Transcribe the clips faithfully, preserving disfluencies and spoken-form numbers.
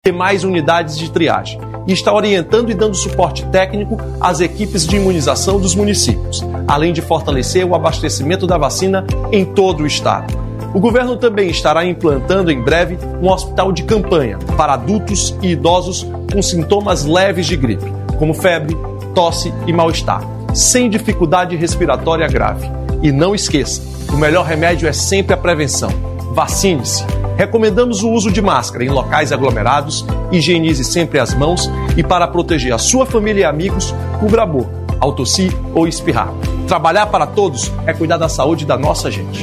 ter mais unidades de triagem e está orientando e dando suporte técnico às equipes de imunização dos municípios, além de fortalecer o abastecimento da vacina em todo o estado. O governo também estará implantando em breve um hospital de campanha para adultos e idosos com sintomas leves de gripe, como febre, tosse e mal-estar, sem dificuldade respiratória grave. E não esqueça, o melhor remédio é sempre a prevenção. Vacine-se. Recomendamos o uso de máscara em locais aglomerados, higienize sempre as mãos e, para proteger a sua família e amigos, cubra a boca ao tossir ou espirrar. Trabalhar para todos é cuidar da saúde da nossa gente.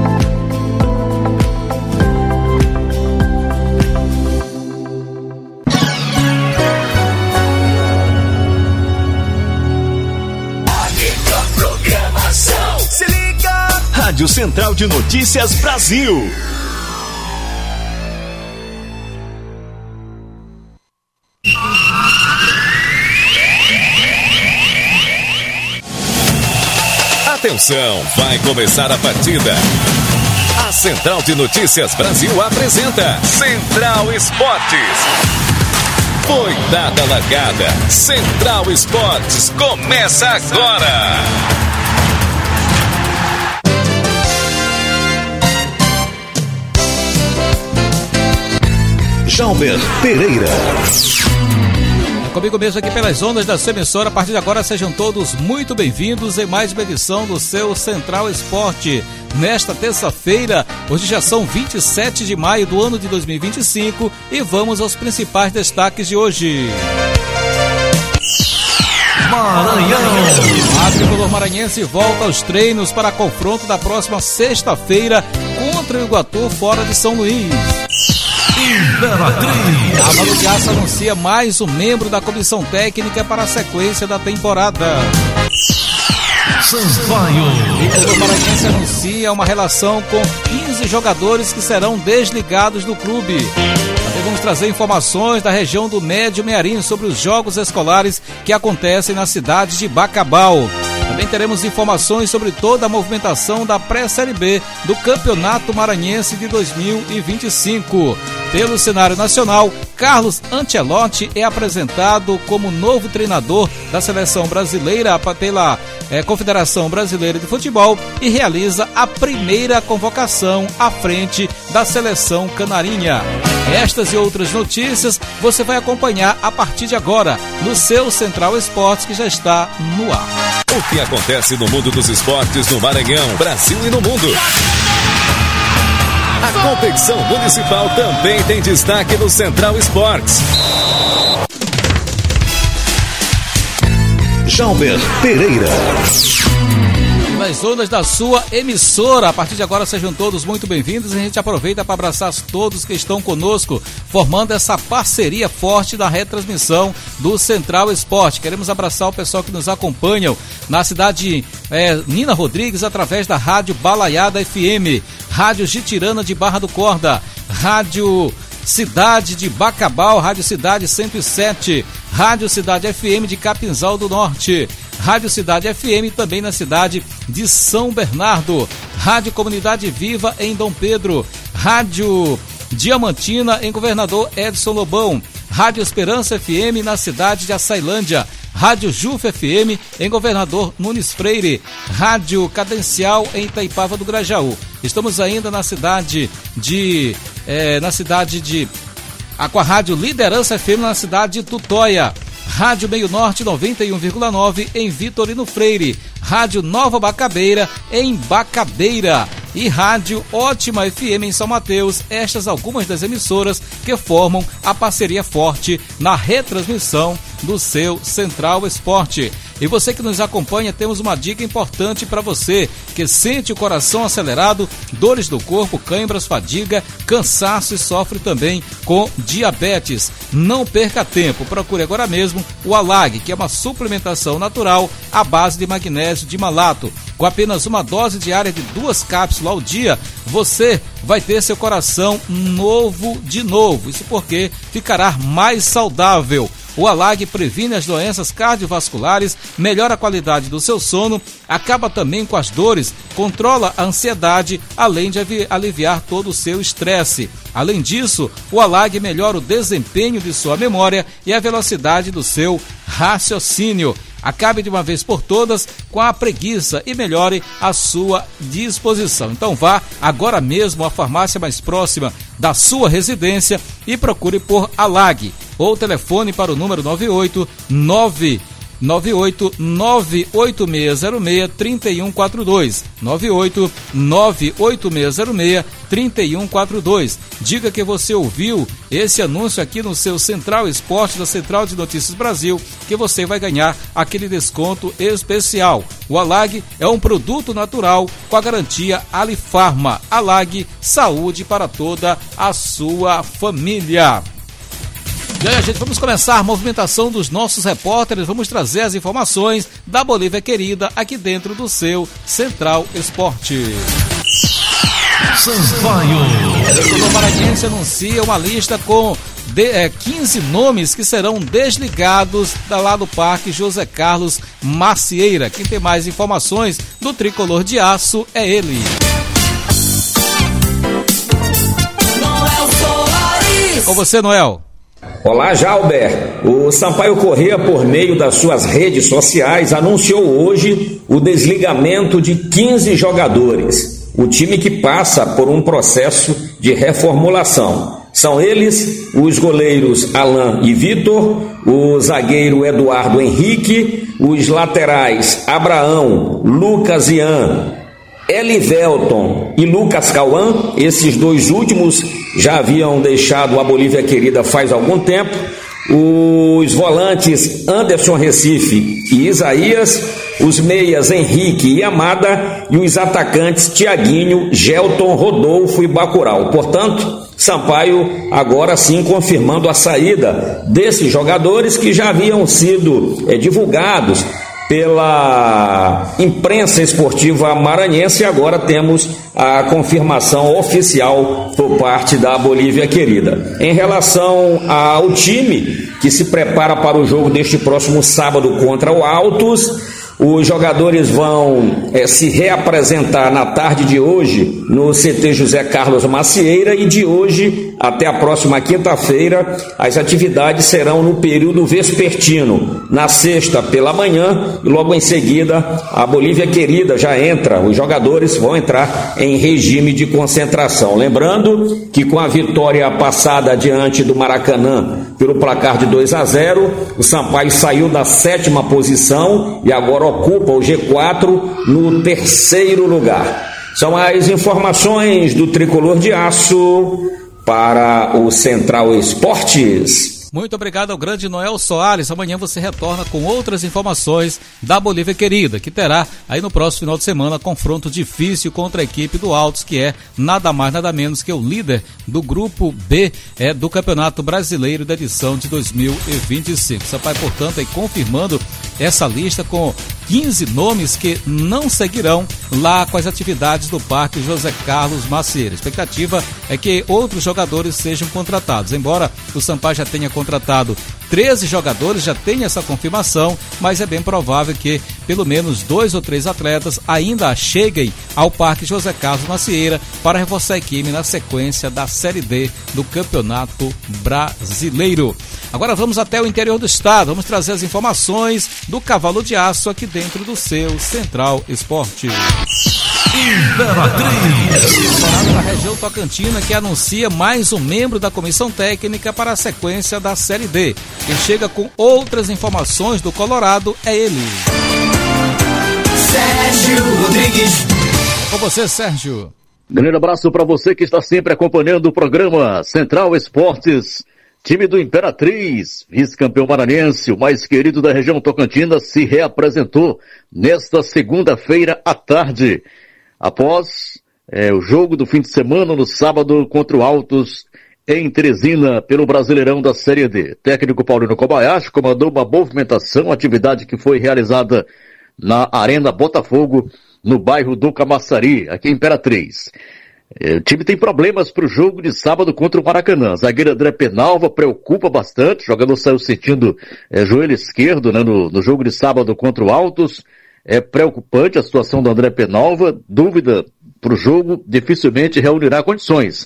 Rádio Central de Notícias Brasil. Atenção, vai começar a partida. A Central de Notícias Brasil apresenta Central Esportes. Foi dada a largada. Central Esportes começa agora. Jalber Pereira. Comigo mesmo aqui pelas ondas da sua emissora. A partir de agora, sejam todos muito bem-vindos em mais uma edição do seu Central Esporte. Nesta terça-feira, hoje já são vinte e sete de maio do ano de dois mil e vinte e cinco e vamos aos principais destaques de hoje. Maranhão. A tricolor maranhense volta aos treinos para confronto da próxima sexta-feira contra o Iguatu fora de São Luís. Imperatriz. A Malu de Aço anuncia mais um membro da comissão técnica para a sequência da temporada. Sampaio. O Tricolor maranhense anuncia uma relação com quinze jogadores que serão desligados do clube. Também vamos trazer informações da região do Médio Mearim sobre os jogos escolares que acontecem na cidade de Bacabal. Também teremos informações sobre toda a movimentação da pré-série B do Campeonato Maranhense de dois mil e vinte e cinco. Pelo cenário nacional, Carlos Ancelotti é apresentado como novo treinador da seleção brasileira pela é, Confederação Brasileira de Futebol e realiza a primeira convocação à frente da seleção canarinha. Estas e outras notícias você vai acompanhar a partir de agora no seu Central Esportes, que já está no ar. O que acontece no mundo dos esportes no Maranhão, Brasil e no mundo. A competição municipal também tem destaque no Central Esportes. Jalber Pereira. Nas ondas da sua emissora. A partir de agora, sejam todos muito bem-vindos. A gente aproveita para abraçar todos que estão conosco, formando essa parceria forte da retransmissão do Central Esporte. Queremos abraçar o pessoal que nos acompanham na cidade é, Nina Rodrigues, através da Rádio Balaiada F M, Rádio Gitirana de Barra do Corda, Rádio Cidade de Bacabal, Rádio Cidade cento e sete, Rádio Cidade F M de Capinzal do Norte, Rádio Cidade F M também na cidade de São Bernardo, Rádio Comunidade Viva em Dom Pedro, Rádio Diamantina em Governador Edson Lobão, Rádio Esperança F M na cidade de Açailândia, Rádio Juf F M em Governador Nunes Freire, Rádio Cadencial em Itaipava do Grajaú. Estamos ainda na cidade de é, na cidade de com a Rádio Liderança F M na cidade de Tutóia, Rádio Meio Norte noventa e um vírgula nove em Vitorino Freire, Rádio Nova Bacabeira em Bacabeira e Rádio Ótima F M em São Mateus. Estas algumas das emissoras que formam a parceria forte na retransmissão do seu Central Esporte. E você que nos acompanha, temos uma dica importante para você que sente o coração acelerado, dores do corpo, cãibras, fadiga, cansaço e sofre também com diabetes. Não perca tempo, procure agora mesmo o Alag, que é uma suplementação natural à base de magnésio de malato. Com apenas uma dose diária de duas cápsulas ao dia, você vai ter seu coração novo de novo. Isso porque ficará mais saudável. O Alag previne as doenças cardiovasculares, melhora a qualidade do seu sono, acaba também com as dores, controla a ansiedade, além de aliviar todo o seu estresse. Além disso, o Alag melhora o desempenho de sua memória e a velocidade do seu raciocínio. Acabe de uma vez por todas com a preguiça e melhore a sua disposição. Então vá agora mesmo à farmácia mais próxima da sua residência e procure por Alag. Ou telefone para o número nove oito nove nove oito nove oito seis zero seis três um quatro dois, nove oito nove oito seis zero seis três um quatro dois. Diga que você ouviu esse anúncio aqui no seu Central Esporte da Central de Notícias Brasil, que você vai ganhar aquele desconto especial. O Alag é um produto natural com a garantia Alifarma. Alag, saúde para toda a sua família. E aí, gente, vamos começar a movimentação dos nossos repórteres, vamos trazer as informações da Bolívia querida aqui dentro do seu Central Esporte. Sampaio. O Maranhense anuncia uma lista com de, é, quinze nomes que serão desligados da lá do Parque José Carlos Macieira. Quem tem mais informações do Tricolor de Aço é ele. Noel Soares. Com você, Noel. Olá, Jalber. O Sampaio Corrêa, por meio das suas redes sociais, anunciou hoje o desligamento de quinze jogadores. O time que passa por um processo de reformulação. São eles os goleiros Alain e Vitor, o zagueiro Eduardo Henrique, os laterais Abraão, Lucas Ian, Elivelton e Lucas Cauã. Esses dois últimos já haviam deixado a Bolívia querida faz algum tempo. Os volantes Anderson Recife e Isaías, os meias Henrique e Amada e os atacantes Tiaguinho, Gelton, Rodolfo e Bacurau. Portanto, Sampaio agora sim confirmando a saída desses jogadores que já haviam sido é, divulgados pela imprensa esportiva maranhense, e agora temos a confirmação oficial por parte da Bolívia querida. Em relação ao time que se prepara para o jogo deste próximo sábado contra o Altos, os jogadores vão é, se reapresentar na tarde de hoje no C T José Carlos Macieira, e de hoje até a próxima quinta-feira as atividades serão no período vespertino, na sexta pela manhã, e logo em seguida a Bolívia querida já entra, os jogadores vão entrar em regime de concentração. Lembrando que com a vitória passada diante do Maracanã pelo placar de dois a zero, o Sampaio saiu da sétima posição e agora ocupa o G quatro no terceiro lugar. São as informações do Tricolor de Aço para o Central Esportes. Muito obrigado ao grande Noel Soares. Amanhã você retorna com outras informações da Bolívia querida, que terá aí no próximo final de semana confronto difícil contra a equipe do Altos, que é nada mais nada menos que o líder do grupo B é, do Campeonato Brasileiro da edição de dois mil e vinte e cinco. Sampaio, portanto, aí confirmando essa lista com quinze nomes que não seguirão lá com as atividades do Parque José Carlos Macieira. A expectativa é que outros jogadores sejam contratados, embora o Sampaio já tenha contratado treze jogadores, já tem essa confirmação, mas é bem provável que pelo menos dois ou três atletas ainda cheguem ao Parque José Carlos Macieira para reforçar a equipe na sequência da Série D do Campeonato Brasileiro. Agora vamos até o interior do estado, vamos trazer as informações do Cavalo de Aço aqui dentro do seu Central Esporte. Imperatriz. Da região Tocantina, que anuncia mais um membro da comissão técnica para a sequência da Série D. Quem chega com outras informações do Colorado é ele. Sérgio Rodrigues. Com você, Sérgio. Grande abraço para você que está sempre acompanhando o programa Central Esportes. Time do Imperatriz, vice-campeão maranhense, o mais querido da região Tocantina, se reapresentou nesta segunda-feira à tarde, após é, o jogo do fim de semana no sábado contra o Altos em Teresina pelo Brasileirão da Série D. Técnico Paulino Kobayashi comandou uma movimentação, atividade que foi realizada na Arena Botafogo, no bairro do Camaçari, aqui em Imperatriz. O time tem problemas para o jogo de sábado contra o Maracanã. Zagueiro André Penalva preocupa bastante. O jogador saiu sentindo é, joelho esquerdo, né, no, no jogo de sábado contra o Altos. É preocupante a situação do André Penalva. Dúvida para o jogo, dificilmente reunirá condições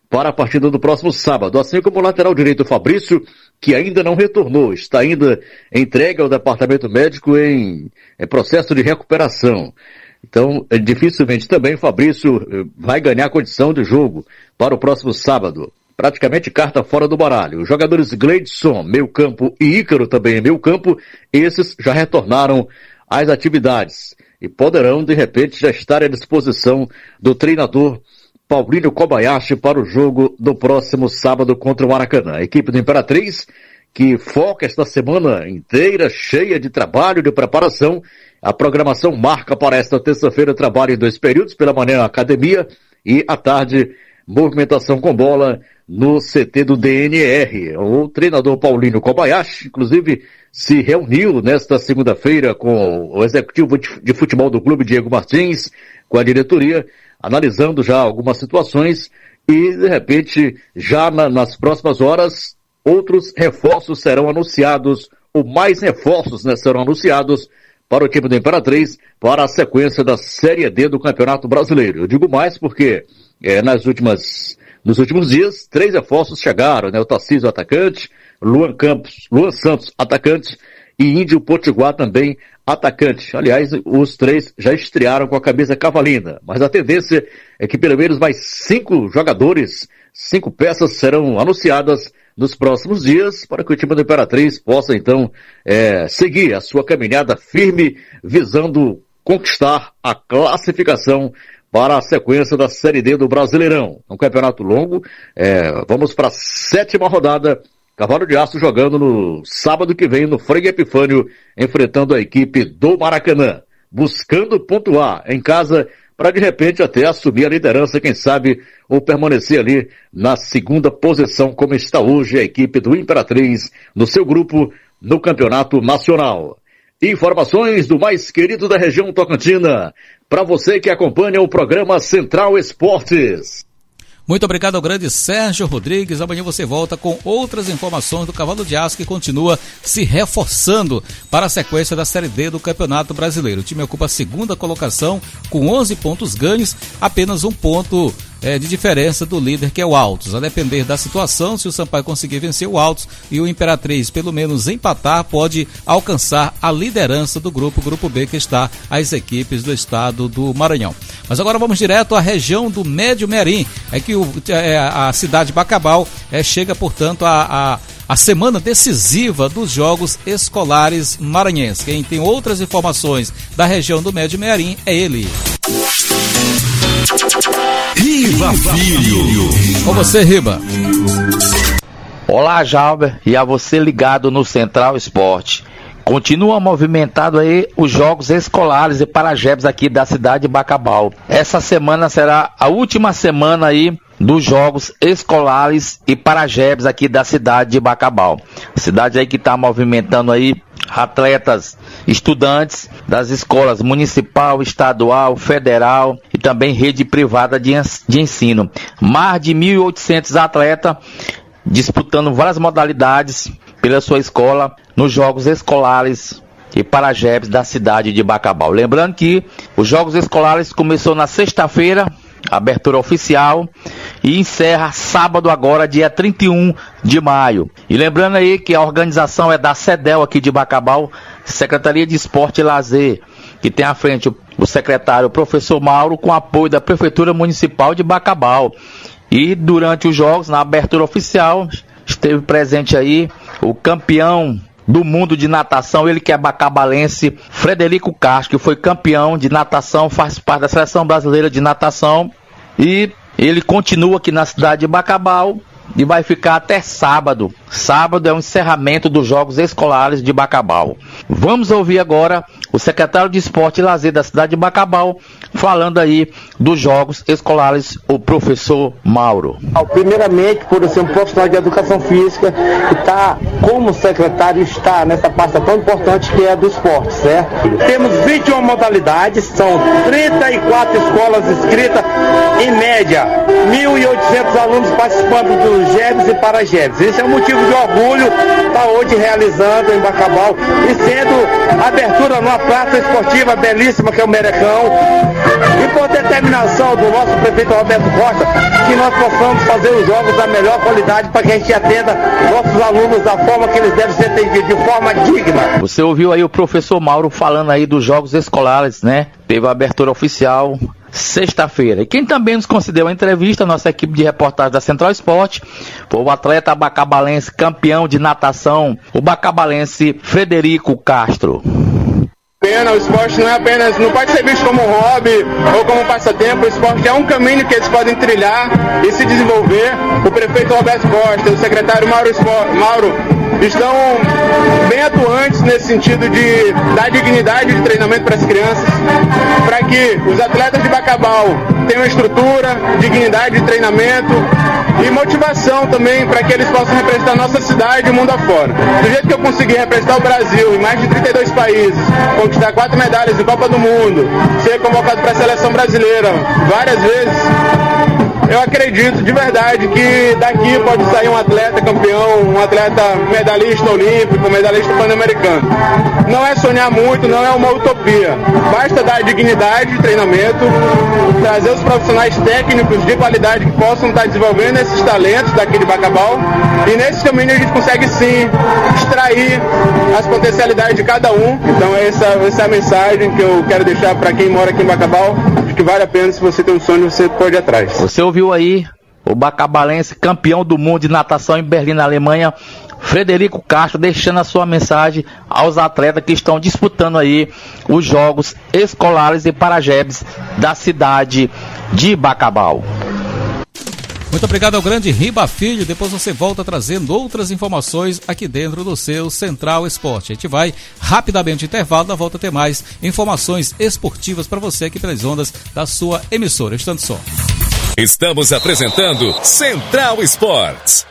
para a partida do próximo sábado, assim como o lateral direito Fabrício, que ainda não retornou, está ainda entregue ao departamento médico em, em processo de recuperação. Então, dificilmente também Fabrício vai ganhar condição de jogo para o próximo sábado. Praticamente carta fora do baralho. Os jogadores Gleidson, meio campo, e Ícaro também meio campo, esses já retornaram às atividades e poderão, de repente, já estar à disposição do treinador Paulinho Kobayashi para o jogo do próximo sábado contra o Maracanã. A equipe do Imperatriz, que foca esta semana inteira, cheia de trabalho, de preparação. A programação marca para esta terça-feira trabalho em dois períodos, pela manhã academia e à tarde movimentação com bola no C T do D N R. O treinador Paulinho Kobayashi, inclusive, se reuniu nesta segunda-feira com o executivo de futebol do clube, Diego Martins, com a diretoria, analisando já algumas situações e, de repente, já na, nas próximas horas, outros reforços serão anunciados, ou mais reforços, né, serão anunciados para o time do Imperatriz, para a sequência da Série D do Campeonato Brasileiro. Eu digo mais porque é, nas últimas, nos últimos dias, três reforços chegaram, né? O Tarcísio, atacante, Luan Campos, Luan Santos, atacante, e Índio Potiguar também, atacante. Aliás, os três já estrearam com a camisa cavalina, mas a tendência é que pelo menos mais cinco jogadores, cinco peças serão anunciadas nos próximos dias, para que o time do Imperatriz possa, então, é, seguir a sua caminhada firme, visando conquistar a classificação para a sequência da Série D do Brasileirão. Um campeonato longo, é, vamos para a sétima rodada, Cavalo de Aço jogando no sábado que vem no Frei Epifânio, enfrentando a equipe do Maracanã, buscando pontuar em casa, para de repente até assumir a liderança, quem sabe, ou permanecer ali na segunda posição, como está hoje a equipe do Imperatriz, no seu grupo, no Campeonato Nacional. Informações do mais querido da região tocantina, para você que acompanha o programa Central Esportes. Muito obrigado ao grande Sérgio Rodrigues. Amanhã você volta com outras informações do Cavalo de Aço, que continua se reforçando para a sequência da Série D do Campeonato Brasileiro. O time ocupa a segunda colocação com onze pontos ganhos, apenas um ponto é, de diferença do líder, que é o Altos. A depender da situação, se o Sampaio conseguir vencer o Altos e o Imperatriz pelo menos empatar, pode alcançar a liderança do grupo, grupo B, que está as equipes do estado do Maranhão. Mas agora vamos direto à região do Médio Merim. É que o, é, a cidade de Bacabal é, chega, portanto, a, a, a semana decisiva dos Jogos Escolares Maranhenses. Quem tem outras informações da região do Médio Merim é ele. Riba Filho. Com você, Riba. Olá, Jalber, e a você ligado no Central Esporte. Continua movimentado aí os jogos escolares e Parajebes aqui da cidade de Bacabal. Essa semana será a última semana aí dos jogos escolares e Parajebes aqui da cidade de Bacabal. Cidade aí que está movimentando aí atletas, estudantes das escolas municipal, estadual, federal e também rede privada de, de ensino. Mais de mil e oitocentos atletas disputando várias modalidades pela sua escola nos jogos escolares e Parajebes da cidade de Bacabal. Lembrando que os jogos escolares começou na sexta-feira, abertura oficial, e encerra sábado agora, dia trinta e um de maio. E lembrando aí que a organização é da CEDEL aqui de Bacabal, Secretaria de Esporte e Lazer, que tem à frente o, o secretário o professor Mauro, com apoio da Prefeitura Municipal de Bacabal. E durante os jogos, na abertura oficial, esteve presente aí o campeão do mundo de natação, ele que é bacabalense, Frederico Castro, que foi campeão de natação, faz parte da Seleção Brasileira de Natação, e ele continua aqui na cidade de Bacabal e vai ficar até sábado. Sábado é o encerramento dos Jogos Escolares de Bacabal. Vamos ouvir agora o secretário de Esporte e Lazer da cidade de Bacabal, falando aí dos Jogos Escolares, o professor Mauro. Primeiramente, por ser um profissional de educação física, que está, como secretário, está nessa pasta tão importante que é a do esporte, certo? Temos vinte e uma modalidades, são trinta e quatro escolas inscritas, em média, mil e oitocentos os alunos participando do Gebs e Paragebs. Esse é um motivo de orgulho estar hoje realizando em Bacabal e sendo abertura numa praça esportiva belíssima que é o Merecão. E por determinação do nosso prefeito Roberto Costa, que nós possamos fazer os jogos da melhor qualidade para que a gente atenda nossos alunos da forma que eles devem ser atendidos, de forma digna. Você ouviu aí o professor Mauro falando aí dos jogos escolares, né? Teve a abertura oficial sexta-feira. E quem também nos concedeu a entrevista, nossa equipe de reportagem da Central Esporte, foi o atleta bacabalense campeão de natação, o bacabalense Frederico Castro. O esporte não é apenas, não pode ser visto como um hobby ou como um passatempo. O esporte é um caminho que eles podem trilhar e se desenvolver. O prefeito Roberto Costa, o secretário Mauro, Mauro estão bem atuantes nesse sentido de dar dignidade de treinamento para as crianças, para que os atletas de Bacabal tenham estrutura, dignidade de treinamento e motivação também para que eles possam representar a nossa cidade e o mundo afora. Do jeito que eu consegui representar o Brasil em mais de trinta e dois países, conquistar quatro medalhas em Copa do Mundo, ser convocado para a seleção brasileira várias vezes, eu acredito de verdade que daqui pode sair um atleta campeão, um atleta medalhista olímpico, medalhista pan-americano. Não é sonhar muito, não é uma utopia. Basta dar dignidade de treinamento, trazer os profissionais técnicos de qualidade que possam estar desenvolvendo esses talentos daqui de Bacabal. E nesse caminho a gente consegue sim extrair as potencialidades de cada um. Então essa, essa é a mensagem que eu quero deixar para quem mora aqui em Bacabal, de que vale a pena, se você tem um sonho, você pode ir atrás. Você ouviu aí o bacabalense campeão do mundo de natação em Berlim, na Alemanha, Frederico Castro, deixando a sua mensagem aos atletas que estão disputando aí os jogos escolares e Paragebs da cidade de Bacabal. Muito obrigado ao grande Riba Filho. Depois você volta trazendo outras informações aqui dentro do seu Central Esporte. A gente vai rapidamente intervalo, na volta a ter mais informações esportivas para você aqui pelas ondas da sua emissora. Estando só. Estamos apresentando Central Esportes.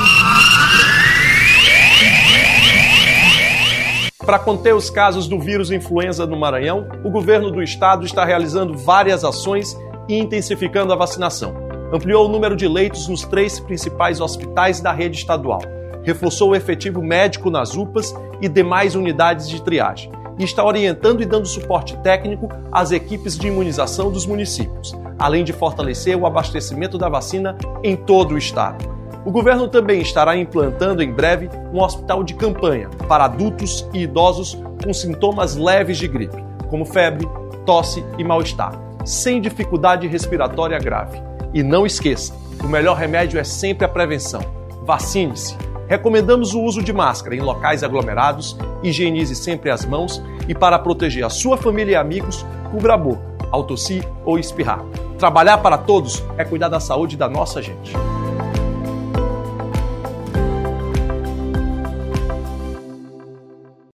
Para conter os casos do vírus influenza no Maranhão, o governo do estado está realizando várias ações e intensificando a vacinação. Ampliou o número de leitos nos três principais hospitais da rede estadual. Reforçou o efetivo médico nas U P As e demais unidades de triagem. E está orientando e dando suporte técnico às equipes de imunização dos municípios, além de fortalecer o abastecimento da vacina em todo o estado. O governo também estará implantando em breve um hospital de campanha para adultos e idosos com sintomas leves de gripe, como febre, tosse e mal-estar, sem dificuldade respiratória grave. E não esqueça, o melhor remédio é sempre a prevenção. Vacine-se. Recomendamos o uso de máscara em locais aglomerados, higienize sempre as mãos e, para proteger a sua família e amigos, cubra a boca ao tossir ou espirrar. Trabalhar para todos é cuidar da saúde da nossa gente.